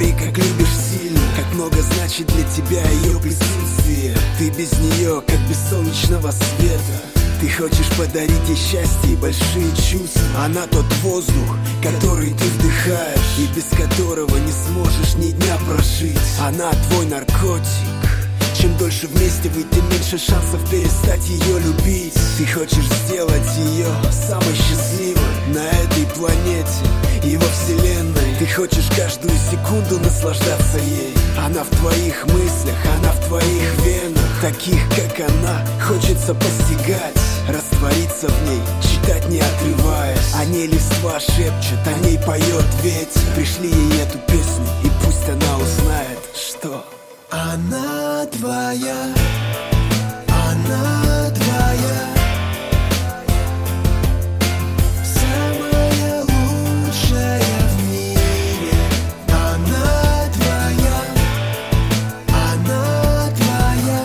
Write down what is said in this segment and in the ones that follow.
Говори, как любишь сильно, как много значит для тебя ее присутствие. Ты без нее, как без солнечного света. Ты хочешь подарить ей счастье и большие чувства. Она тот воздух, который ты вдыхаешь, и без которого не сможешь ни дня прожить. Она твой наркотик. Чем дольше вместе вы, тем меньше шансов перестать ее любить. Ты хочешь сделать ее самой счастливой на этой планете и во вселенной. Ты хочешь каждую секунду наслаждаться ей. Она в твоих мыслях, она в твоих венах. Таких, как она, хочется постигать, раствориться в ней, читать не отрываясь. О ней листва шепчет, о ней поет ветер. Пришли ей эту песню, и пусть она узнает, что она твоя, она твоя, самая лучшая в мире. Она твоя, она твоя,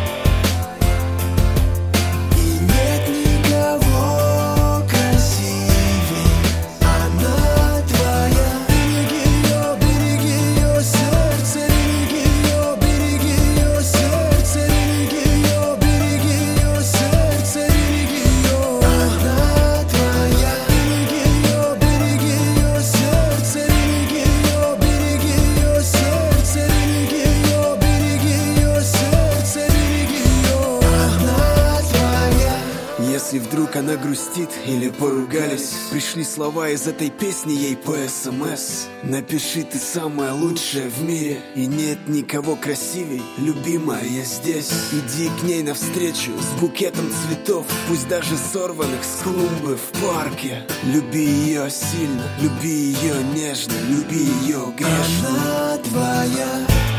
и нет никого красивее. Она твоя, береги ее сердце, береги ее, береги ее сердце, береги ее, береги ее сердце, береги ее. Она твоя, береги ее, береги ее сердце, береги ее, береги ее сердце, береги ее, береги ее сердце, береги ее. Она твоя. Если вдруг она грустит или поругались, пришли слова из этой песни ей по СМС. Напиши: ты самая лучшая в мире, и нет никого красивей, любимая, я здесь. Иди к ней навстречу с букетом цветов, пусть даже сорванных с клумбы в парке. Люби ее сильно, люби ее нежно, люби ее грешно. Она твоя,